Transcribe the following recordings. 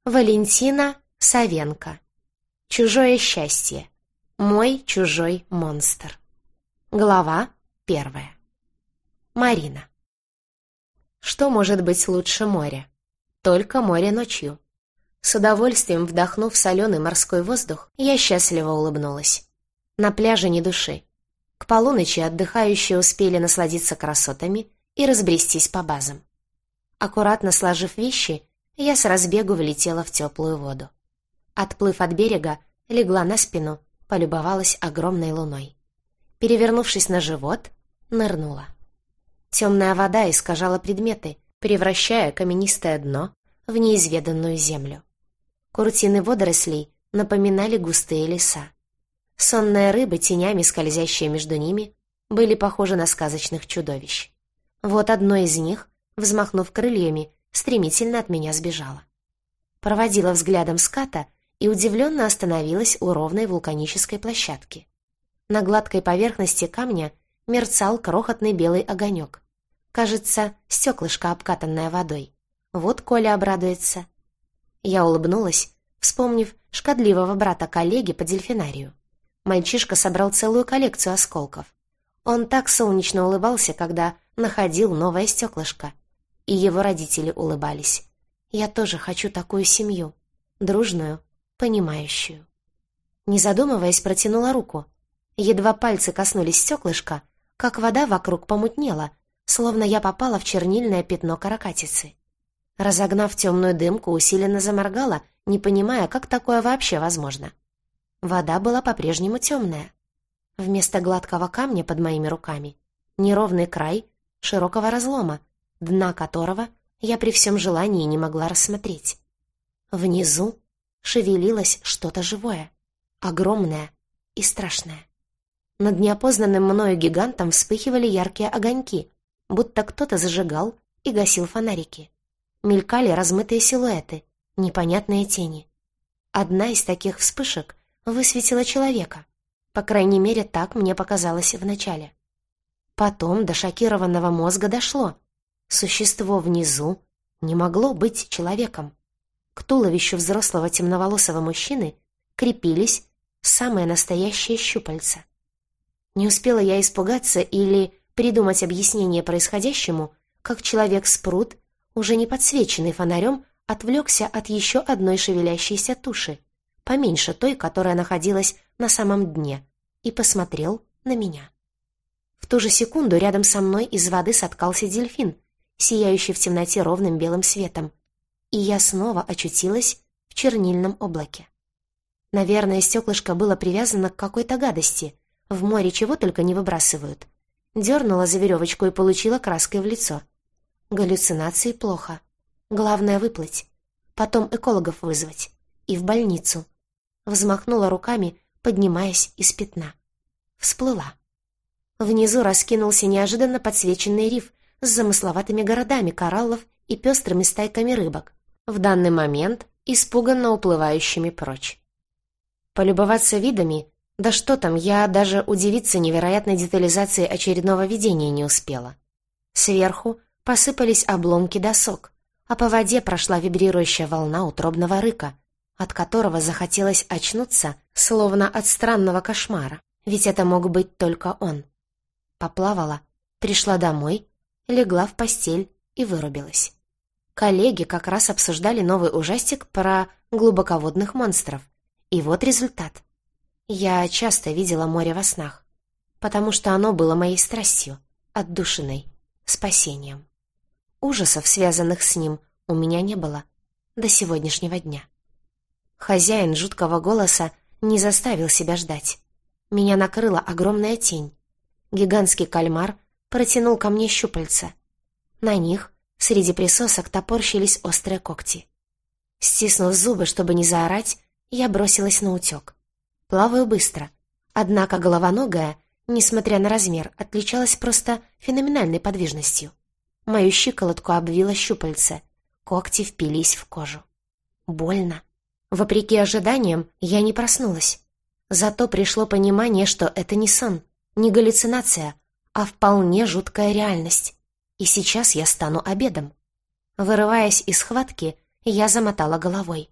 Валентина Савенко. Чужое счастье. Мой чужой монстр. Глава 1. Марина. Что может быть лучше моря? Только море ночью. С удовольствием вдохнув соленый морской воздух, я счастливо улыбнулась. На пляже ни души. К полуночи отдыхающие успели насладиться красотами и разбрестись по базам. Аккуратно сложив вещи, я с разбегу влетела в теплую воду. Отплыв от берега, легла на спину, полюбовалась огромной луной. Перевернувшись на живот, нырнула. Темная вода искажала предметы, превращая каменистое дно в неизведанную землю. Куртины водорослей напоминали густые леса. Сонные рыбы, тенями скользящие между ними, были похожи на сказочных чудовищ. Вот одно из них, взмахнув крыльями, стремительно от меня сбежала. Проводила взглядом ската и удивленно остановилась у ровной вулканической площадки. На гладкой поверхности камня мерцал крохотный белый огонек. Кажется, стеклышко, обкатанное водой. Вот Коля обрадуется. Я улыбнулась, вспомнив шкодливого брата коллеги по дельфинарию. Мальчишка собрал целую коллекцию осколков. Он так солнечно улыбался, когда находил новое стеклышко. И его родители улыбались. Я тоже хочу такую семью. Дружную, понимающую. Не задумываясь, протянула руку. Едва пальцы коснулись стеклышка, как вода вокруг помутнела, словно я попала в чернильное пятно каракатицы. Разогнав темную дымку, усиленно заморгала, не понимая, как такое вообще возможно. Вода была по-прежнему темная. Вместо гладкого камня под моими руками неровный край широкого разлома, дна которого я при всем желании не могла рассмотреть. Внизу шевелилось что-то живое, огромное и страшное. Над неопознанным мною гигантом вспыхивали яркие огоньки, будто кто-то зажигал и гасил фонарики. Мелькали размытые силуэты, непонятные тени. Одна из таких вспышек высветила человека. По крайней мере, так мне показалось вначале. Потом до шокированного мозга дошло. Существо внизу не могло быть человеком. К туловищу взрослого темноволосого мужчины крепились самые настоящие щупальца. Не успела я испугаться или придумать объяснение происходящему, как человек-спрут, уже не подсвеченный фонарем, отвлекся от еще одной шевелящейся туши, поменьше той, которая находилась на самом дне, и посмотрел на меня. В ту же секунду рядом со мной из воды соткался дельфин, сияющий в темноте ровным белым светом, и я снова очутилась в чернильном облаке. Наверное, стеклышко было привязано к какой-то гадости, в море чего только не выбрасывают. Дернула за веревочку и получила краской в лицо. Галлюцинации плохо. Главное выплыть, потом экологов вызвать и в больницу. Взмахнула руками, поднимаясь из пятна. Всплыла. Внизу раскинулся неожиданно подсвеченный риф с замысловатыми городами кораллов и пестрыми стайками рыбок, в данный момент испуганно уплывающими прочь. Полюбоваться видами, да что там, я даже удивиться невероятной детализации очередного видения не успела. Сверху посыпались обломки досок, а по воде прошла вибрирующая волна утробного рыка, от которого захотелось очнуться, словно от странного кошмара, ведь это мог быть только он. Поплавала, пришла домой, легла в постель и вырубилась. Коллеги как раз обсуждали новый ужастик про глубоководных монстров. И вот результат. Я часто видела море во снах, потому что оно было моей страстью, отдушиной, спасением. Ужасов, связанных с ним, у меня не было до сегодняшнего дня. Хозяин жуткого голоса не заставил себя ждать. Меня накрыла огромная тень. Гигантский кальмар протянул ко мне щупальца. На них, среди присосок, топорщились острые когти. Стиснув зубы, чтобы не заорать, я бросилась наутек. Плаваю быстро, однако головоногая, несмотря на размер, отличалась просто феноменальной подвижностью. Мою щиколотку обвило щупальце, когти впились в кожу. Больно. Вопреки ожиданиям, я не проснулась. Зато пришло понимание, что это не сон, не галлюцинация, а вполне жуткая реальность. И сейчас я стану обедом. Вырываясь из схватки, я замотала головой.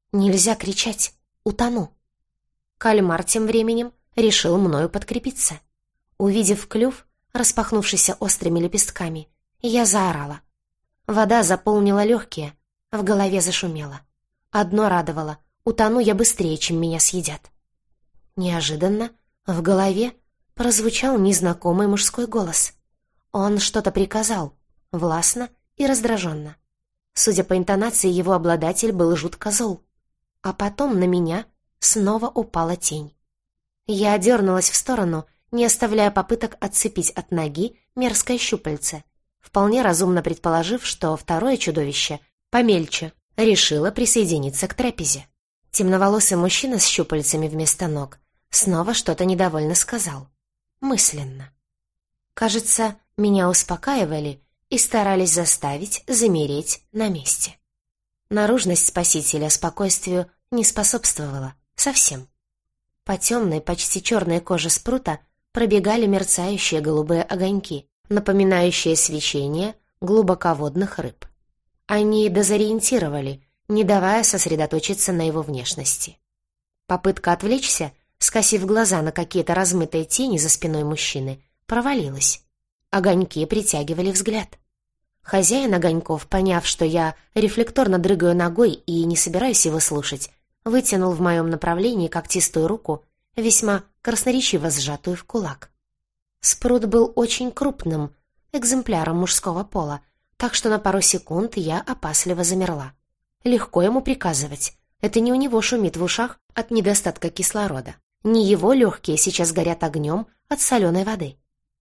Нельзя кричать. Утону. Кальмар тем временем решил мною подкрепиться. Увидев клюв, распахнувшийся острыми лепестками, я заорала. Вода заполнила легкие, в голове зашумело. Одно радовало — утону я быстрее, чем меня съедят. Неожиданно в голове прозвучал незнакомый мужской голос. Он что-то приказал, властно и раздраженно. Судя по интонации, его обладатель был жутко зол. А потом на меня снова упала тень. Я дернулась в сторону, не оставляя попыток отцепить от ноги мерзкое щупальце, вполне разумно предположив, что второе чудовище, помельче, решило присоединиться к трапезе. Темноволосый мужчина с щупальцами вместо ног снова что-то недовольно сказал. Мысленно. Кажется, меня успокаивали и старались заставить замереть на месте. Наружность спасителя спокойствию не способствовала совсем. По темной, почти черной коже спрута пробегали мерцающие голубые огоньки, напоминающие свечение глубоководных рыб. Они дезориентировали, не давая сосредоточиться на его внешности. Попытка отвлечься, скосив глаза на какие-то размытые тени за спиной мужчины, провалилась. Огоньки притягивали взгляд. Хозяин огоньков, поняв, что я рефлекторно дрыгаю ногой и не собираюсь его слушать, вытянул в моем направлении когтистую руку, весьма красноречиво сжатую в кулак. Спрут был очень крупным, экземпляром мужского пола, так что на пару секунд я опасливо замерла. Легко ему приказывать. Это не у него шумит в ушах от недостатка кислорода. Не его легкие сейчас горят огнем от соленой воды.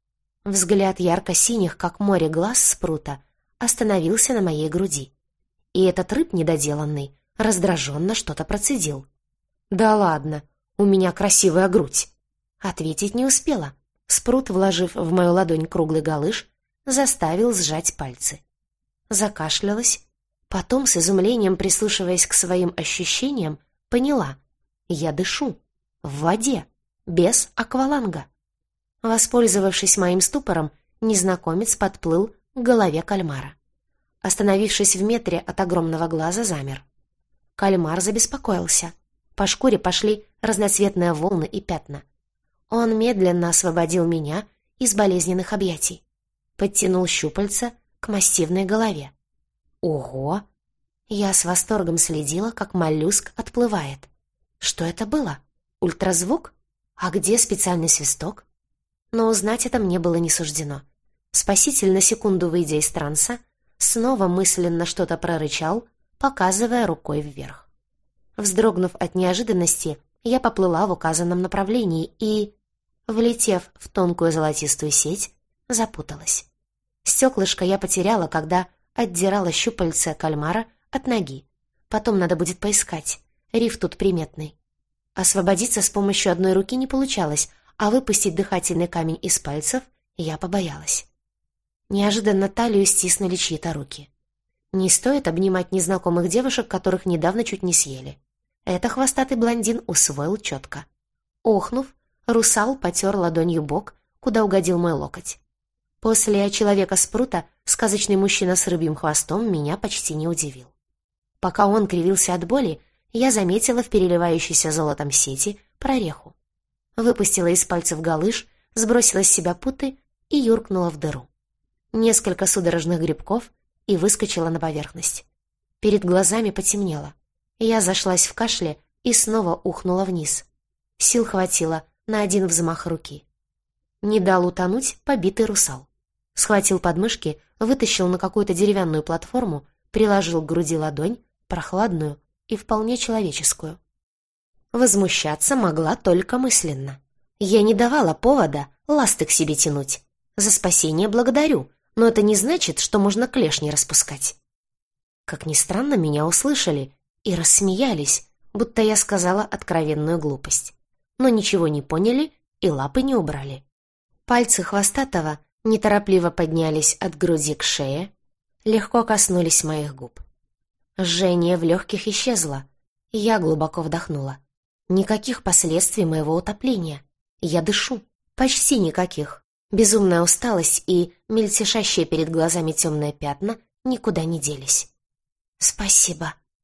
Взгляд ярко-синих, как море, глаз спрута остановился на моей груди. И этот рыб недоделанный раздраженно что-то процедил. «Да ладно, у меня красивая грудь!» Ответить не успела. Спрут, вложив в мою ладонь круглый галыш, заставил сжать пальцы. Закашлялась, потом, с изумлением прислушиваясь к своим ощущениям, поняла — я дышу, в воде, без акваланга. Воспользовавшись моим ступором, незнакомец подплыл к голове кальмара. Остановившись в метре от огромного глаза, замер. Кальмар забеспокоился. По шкуре пошли разноцветные волны и пятна. Он медленно освободил меня из болезненных объятий. Подтянул щупальца к массивной голове. Ого! Я с восторгом следила, как моллюск отплывает. Что это было? Ультразвук? А где специальный свисток? Но узнать это мне было не суждено. Спаситель, на секунду выйдя из транса, снова мысленно что-то прорычал, показывая рукой вверх. Вздрогнув от неожиданности, я поплыла в указанном направлении и, влетев в тонкую золотистую сеть, запуталась. Стеклышко я потеряла, когда отдирала щупальце кальмара от ноги. Потом надо будет поискать. Риф тут приметный. Освободиться с помощью одной руки не получалось, а выпустить дыхательный камень из пальцев я побоялась. Неожиданно талию стиснули чьи-то руки. Не стоит обнимать незнакомых девушек, которых недавно чуть не съели. Это хвостатый блондин усвоил четко. Охнув, русал потер ладонью бок, куда угодил мой локоть. После человека-спрута сказочный мужчина с рыбьим хвостом меня почти не удивил. Пока он кривился от боли, я заметила в переливающейся золотом сети прореху. Выпустила из пальцев галыш, сбросила с себя путы и юркнула в дыру. Несколько судорожных грибков и выскочила на поверхность. Перед глазами потемнело. Я зашлась в кашле и снова ухнула вниз. Сил хватило на один взмах руки. Не дал утонуть побитый русал. Схватил подмышки, вытащил на какую-то деревянную платформу, приложил к груди ладонь, прохладную и вполне человеческую. Возмущаться могла только мысленно. Я не давала повода ласты к себе тянуть. За спасение благодарю, но это не значит, что можно клешни распускать. Как ни странно, меня услышали и рассмеялись, будто я сказала откровенную глупость. Но ничего не поняли и лапы не убрали. Пальцы хвостатого неторопливо поднялись от груди к шее, легко коснулись моих губ. Жжение в легких исчезло. Я глубоко вдохнула. Никаких последствий моего утопления. Я дышу. Почти никаких. Безумная усталость и мельтешащие перед глазами темные пятна никуда не делись. «Спасибо»,